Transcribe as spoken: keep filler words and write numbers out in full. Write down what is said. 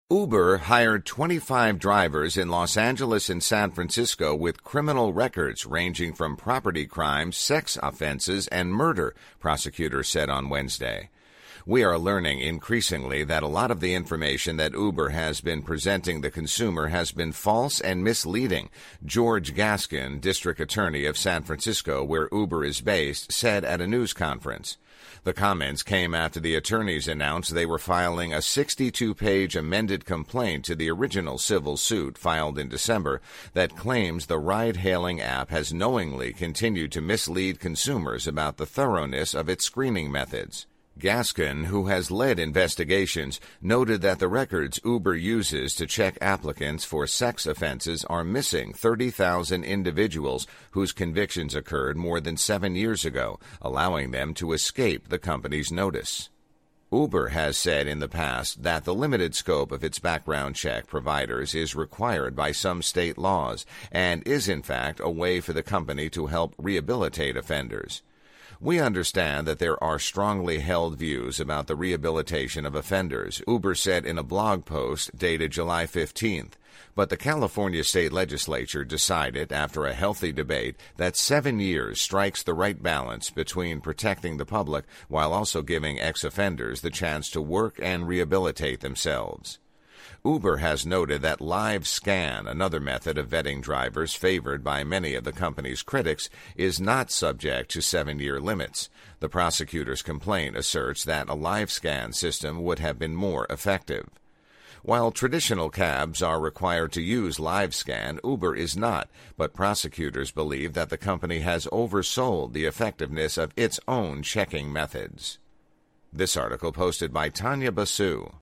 Uber hired twenty-five drivers in Los Angeles and San Francisco with criminal records ranging from property crimes, sex offenses, and murder, prosecutors said on Wednesday. We are learning increasingly that a lot of the information that Uber has been presenting the consumer has been false and misleading, George Gaskin, district attorney of San Francisco, where Uber is based, said at a news conference. The comments came after the attorneys announced they were filing a sixty-two page amended complaint to the original civil suit filed in December that claims the ride-hailing app has knowingly continued to mislead consumers about the thoroughness of its screening methods. Gaskin, who has led investigations, noted that the records Uber uses to check applicants for sex offenses are missing thirty thousand individuals whose convictions occurred more than seven years ago, allowing them to escape the company's notice. Uber has said in the past that the limited scope of its background check providers is required by some state laws and is, in fact, a way for the company to help rehabilitate offenders. We understand that there are strongly held views about the rehabilitation of offenders, Uber said in a blog post dated July fifteenth. But the California state legislature decided, after a healthy debate, that seven years strikes the right balance between protecting the public while also giving ex-offenders the chance to work and rehabilitate themselves. Uber has noted that LiveScan, another method of vetting drivers favored by many of the company's critics, is not subject to seven-year limits. The prosecutor's complaint asserts that a LiveScan system would have been more effective. While traditional cabs are required to use LiveScan, Uber is not, but prosecutors believe that the company has oversold the effectiveness of its own checking methods. This article posted by Tanya Basu.